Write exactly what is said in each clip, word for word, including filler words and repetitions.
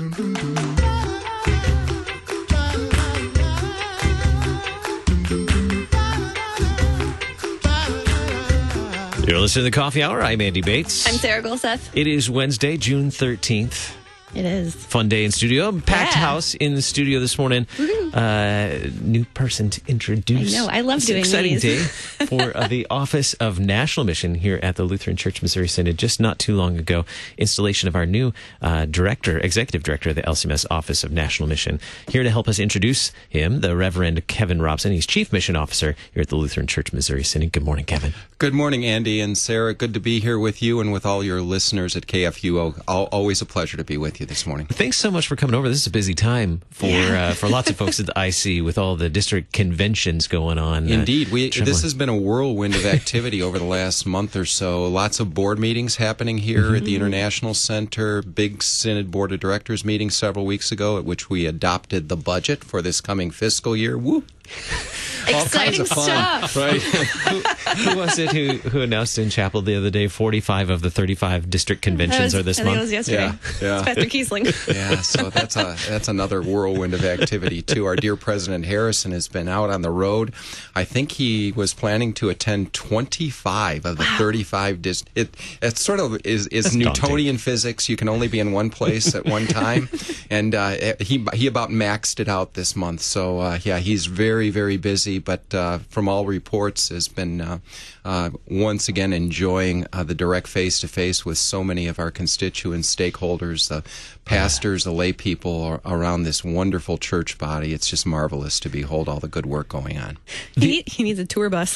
You're listening to the Coffee Hour. I'm Andy Bates. I'm Sarah Golseth. It is Wednesday, June thirteenth. It is. Fun day in studio. Packed Yeah. house in the studio this morning. Uh, new person to introduce. I know. I love It's doing an exciting these. day for uh, the Office of National Mission here at the Lutheran Church Missouri Synod. Just not too long ago, installation of our new uh, director, executive director of the L C M S Office of National Mission. Here to help us introduce him, the Reverend Kevin Robson. He's Chief Mission Officer here at the Lutheran Church Missouri Synod. Good morning, Kevin. Good morning, Andy and Sarah. Good to be here with you and with all your listeners at K F U O. Al- Always a pleasure to be with you this morning. Thanks so much for coming over. This is a busy time for Yeah. uh, for lots of folks at the I C with all the district conventions going on. Uh, Indeed, we traveling. this has been a whirlwind of activity over the last month or so. Lots of board meetings happening here Mm-hmm. at the International Center. Big Synod Board of Directors meeting several weeks ago, at which we adopted the budget for this coming fiscal year. Woo! All kinds Exciting of fun. stuff. Right. Who was it who, who announced in chapel the other day forty-five of the thirty-five district conventions That was- are this I think month? it was yesterday. Yeah, yeah. It's Pastor Kiesling. Yeah, so that's a that's another whirlwind of activity too. Our dear President Harrison has been out on the road. I think he was planning to attend twenty-five of the thirty-five. Dis- it it sort of is, is That's Newtonian physics. You can only be in one place at one time, and uh, he he about maxed it out this month. So uh, yeah, he's very very busy. But uh, from all reports, has been uh, uh, once again enjoying uh, the direct face to face with so many of our constituents, stakeholders, the pastors, the lay people ar- around this wonderful church body. It's just marvelous to behold all the good work going on. He, need, he needs a tour bus.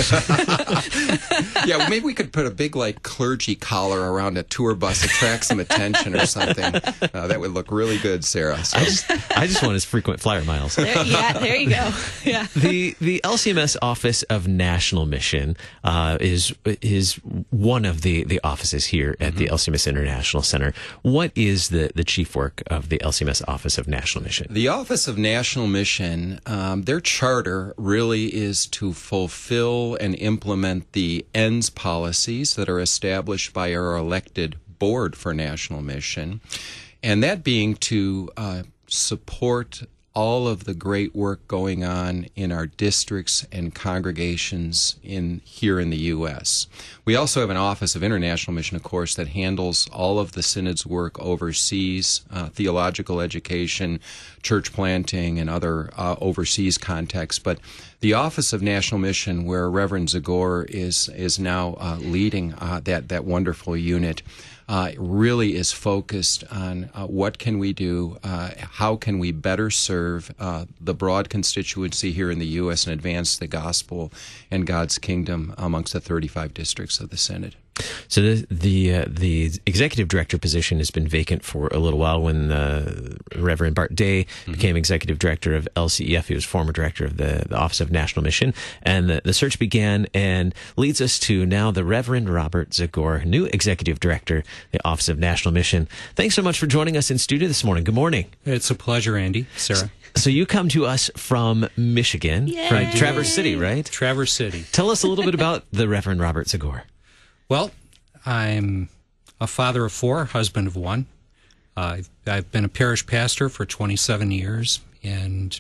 Yeah, well, maybe we could put a big like clergy collar around a tour bus, attract some attention or something. Uh, that would look really good, Sarah. So. I just, I just want his frequent flyer miles. There, yeah, there you go. Yeah. The the L C M S Office of National Mission uh, is is one of the, the offices here at the L C M S International Center. What is the, the chief work of the L C M S Office of National Mission? The Office of National Mission, um, their charter really is to fulfill and implement the ends policies that are established by our elected board for national mission, and that being to uh, support all of the great work going on in our districts and congregations in here in the U S. We also have an Office of International Mission, of course, that handles all of the Synod's work overseas, uh, theological education, church planting, and other uh, overseas contexts. But the Office of National Mission, where Reverend Zagor is is now uh, leading uh, that that wonderful unit, Uh, really is focused on uh, what can we do, uh, how can we better serve uh, the broad constituency here in the U S and advance the gospel and God's kingdom amongst the thirty-five districts of the Synod. So the the, uh, the executive director position has been vacant for a little while. When uh, Reverend Bart Day mm-hmm. became executive director of L C E F, he was former director of the, the Office of National Mission, and the, the search began and leads us to now the Reverend Robert Zagor, new executive director, the Office of National Mission. Thanks so much for joining us in studio this morning. Good morning. It's a pleasure, Andy. Sarah. So you come to us from Michigan, Yay. right? Traverse City, right? Traverse City. Tell us a little bit about the Reverend Robert Zagor. Well, I'm a father of four, husband of one. Uh, I've, I've been a parish pastor for twenty-seven years, and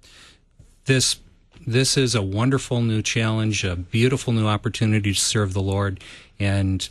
this this is a wonderful new challenge, a beautiful new opportunity to serve the Lord. And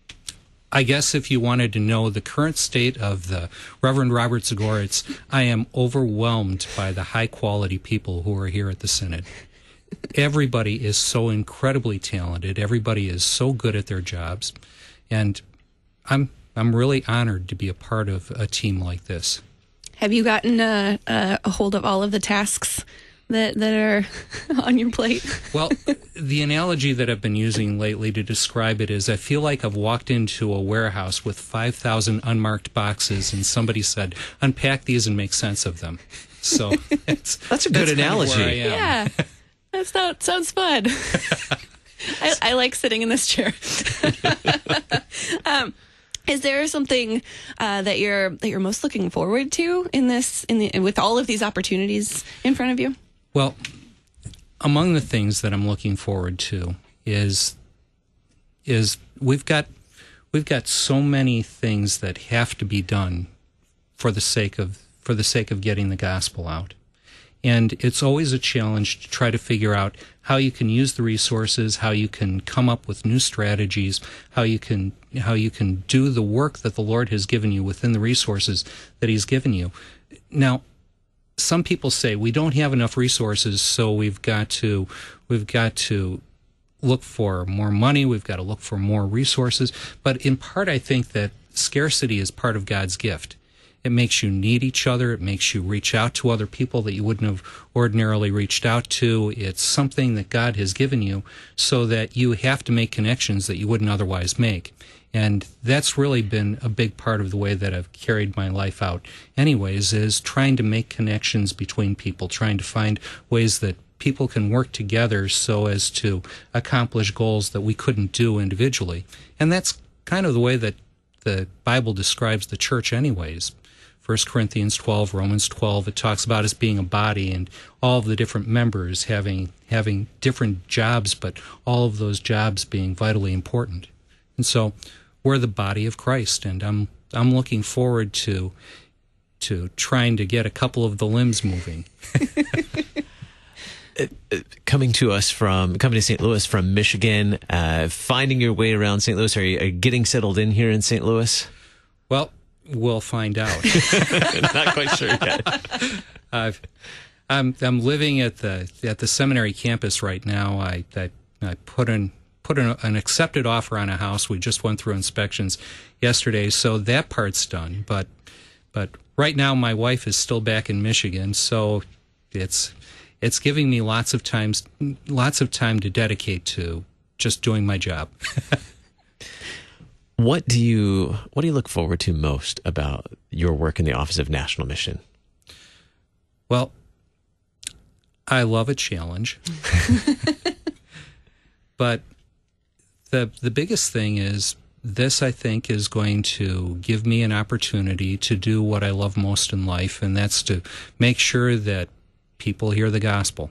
I guess if you wanted to know the current state of the Reverend Robert Zagor, it's I am overwhelmed by the high-quality people who are here at the Synod. Everybody is so incredibly talented. Everybody is so good at their jobs. And I'm I'm really honored to be a part of a team like this. Have you gotten uh, uh, a hold of all of the tasks that, that are on your plate? Well, the analogy that I've been using lately to describe it is I feel like I've walked into a warehouse with five thousand unmarked boxes and somebody said, unpack these and make sense of them. So it's, That's a good that's kind of analogy. where I am. Yeah. That not, sounds fun. I, I like sitting in this chair. um, is there something uh, that you're that you're most looking forward to in this in the, with all of these opportunities in front of you? Well, among the things that I'm looking forward to is is we've got we've got so many things that have to be done for the sake of for the sake of getting the gospel out. And it's always a challenge to try to figure out how you can use the resources, how you can come up with new strategies, how you can how you can do the work that the Lord has given you within the resources that He's given you. Now, some people say we don't have enough resources, so we've got to we've got to look for more money, we've got to look for more resources. But in part, I think that scarcity is part of God's gift. It makes you need each other. It makes you reach out to other people that you wouldn't have ordinarily reached out to. It's something that God has given you so that you have to make connections that you wouldn't otherwise make. And that's really been a big part of the way that I've carried my life out anyways, is trying to make connections between people, trying to find ways that people can work together so as to accomplish goals that we couldn't do individually. And that's kind of the way that the Bible describes the church anyways. First Corinthians twelve, Romans twelve, it talks about us being a body and all of the different members having having different jobs, but all of those jobs being vitally important. And so we're the body of Christ, and I'm I'm looking forward to to trying to get a couple of the limbs moving. Coming to us from, coming to Saint Louis from Michigan, uh, finding your way around Saint Louis, are you, are you getting settled in here in Saint Louis? Well, we'll find out. Not quite sure yet. I've, I'm I'm living at the at the seminary campus right now. I I, I put in put an, an accepted offer on a house. We just went through inspections yesterday, so that part's done. But but right now, my wife is still back in Michigan, so it's it's giving me lots of times lots of time to dedicate to just doing my job. What do you what do you look forward to most about your work in the Office of National Mission? Well, I love a challenge. But the the biggest thing is this, I think, is going to give me an opportunity to do what I love most in life, and that's to make sure that people hear the gospel.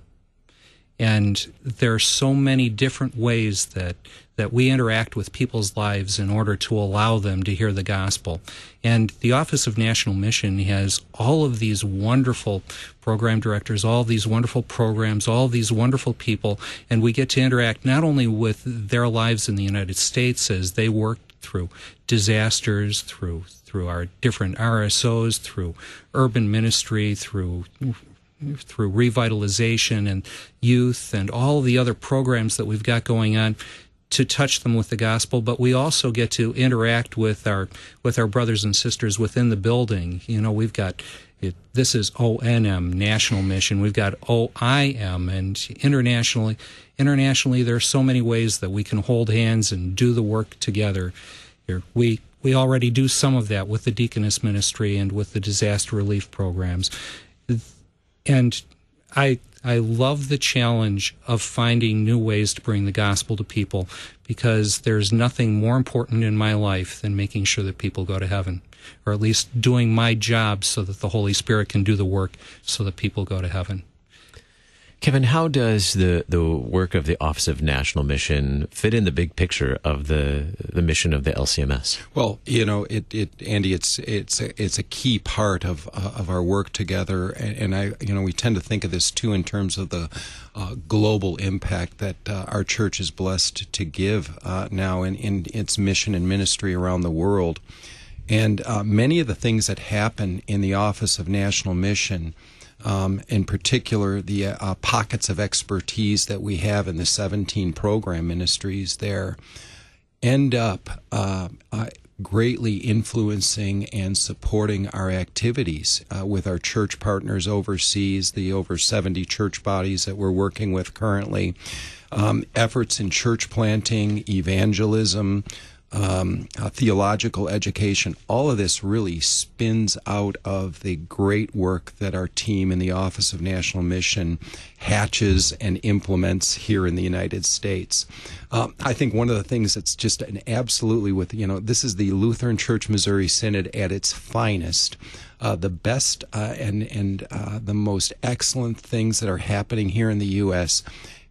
And there are so many different ways that that we interact with people's lives in order to allow them to hear the gospel. And the Office of National Mission has all of these wonderful program directors, all these wonderful programs, all these wonderful people, and we get to interact not only with their lives in the United States as they work through disasters, through through our different R S Os, through urban ministry, through through revitalization and youth and all the other programs that we've got going on to touch them with the gospel, but we also get to interact with our with our brothers and sisters within the building. You know, we've got it, this is O N M, National Mission. We've got O I M, and internationally, internationally there are so many ways that we can hold hands and do the work together. Here, we we already do some of that with the Deaconess Ministry and with the disaster relief programs. And I I love the challenge of finding new ways to bring the gospel to people, because there's nothing more important in my life than making sure that people go to heaven, or at least doing my job so that the Holy Spirit can do the work so that people go to heaven. Kevin, how does the, the work of the Office of National Mission fit in the big picture of the the mission of the L C M S? Well, you know, it, it Andy, it's it's a, it's a key part of uh, of our work together, and, and I, you know, we tend to think of this too in terms of the uh, global impact that uh, our church is blessed to give uh, now in, in its mission and ministry around the world, and uh, many of the things that happen in the Office of National Mission. Um, in particular, the uh, pockets of expertise that we have in the seventeen program ministries there end up uh, uh, greatly influencing and supporting our activities uh, with our church partners overseas, the over seventy church bodies that we're working with currently, um, efforts in church planting, evangelism, Um, uh, theological education. All of this really spins out of the great work that our team in the Office of National Mission hatches and implements here in the United States. Um, I think one of the things that's just an absolutely with, you know, this is the Lutheran Church Missouri Synod at its finest. Uh, the best uh, and, and uh, the most excellent things that are happening here in the U S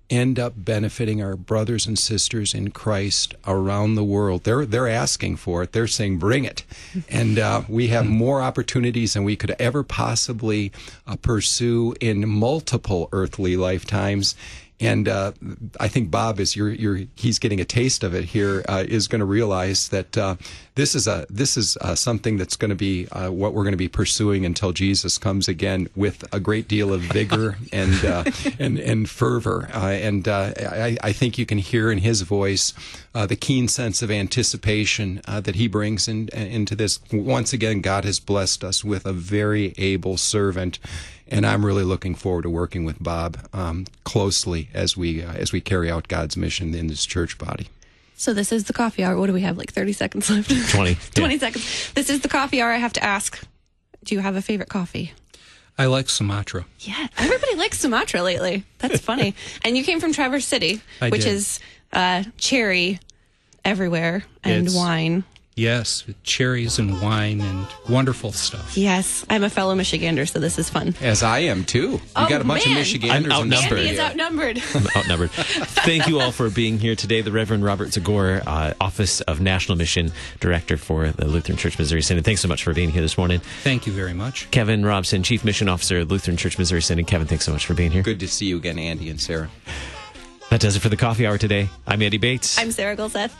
end up benefiting our brothers and sisters in Christ around the world. They're they're asking for it. They're saying, bring it. And uh, we have more opportunities than we could ever possibly uh, pursue in multiple earthly lifetimes. And uh, I think Bob, as you're, you're, he's getting a taste of it here, uh, is going to realize that uh, this is a this is uh, something that's going to be uh, what we're going to be pursuing until Jesus comes again, with a great deal of vigor and uh, and and fervor. Uh, and uh, I, I think you can hear in his voice uh, the keen sense of anticipation uh, that he brings in, into this. Once again, God has blessed us with a very able servant. And I'm really looking forward to working with Bob um, closely as we uh, as we carry out God's mission in this church body. So this is the coffee hour. What do we have, like thirty seconds left? twenty. twenty Yeah. seconds. This is the coffee hour. I have to ask, do you have a favorite coffee? I like Sumatra. Yeah, everybody likes Sumatra lately. That's funny. And you came from Traverse City, I which did. is uh, cherry everywhere and It's- wine. Yes, with cherries and wine and wonderful stuff. Yes, I'm a fellow Michigander, so this is fun. As I am too. We Oh, got a bunch man. of Michiganders I'm in the outnumbered. Andy is studio. outnumbered. Outnumbered. Thank you all for being here today. The Reverend Robert Zagor, uh, Office of National Mission Director for the Lutheran Church Missouri Synod. Thanks so much for being here this morning. Thank you very much. Kevin Robson, Chief Mission Officer at Lutheran Church Missouri Synod. Kevin, thanks so much for being here. Good to see you again, Andy and Sarah. That does it for the coffee hour today. I'm Andy Bates. I'm Sarah Golseth.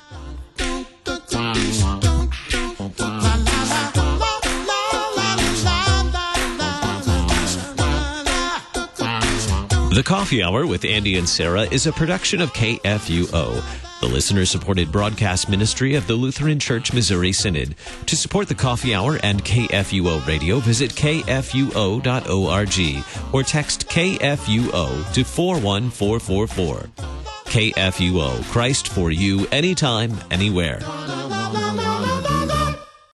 The Coffee Hour with Andy and Sarah is a production of K F U O, the listener-supported broadcast ministry of the Lutheran Church Missouri Synod. To support the Coffee Hour and K F U O Radio, visit K F U O dot org or text K F U O to four one four four four. K F U O, Christ for you, anytime, anywhere.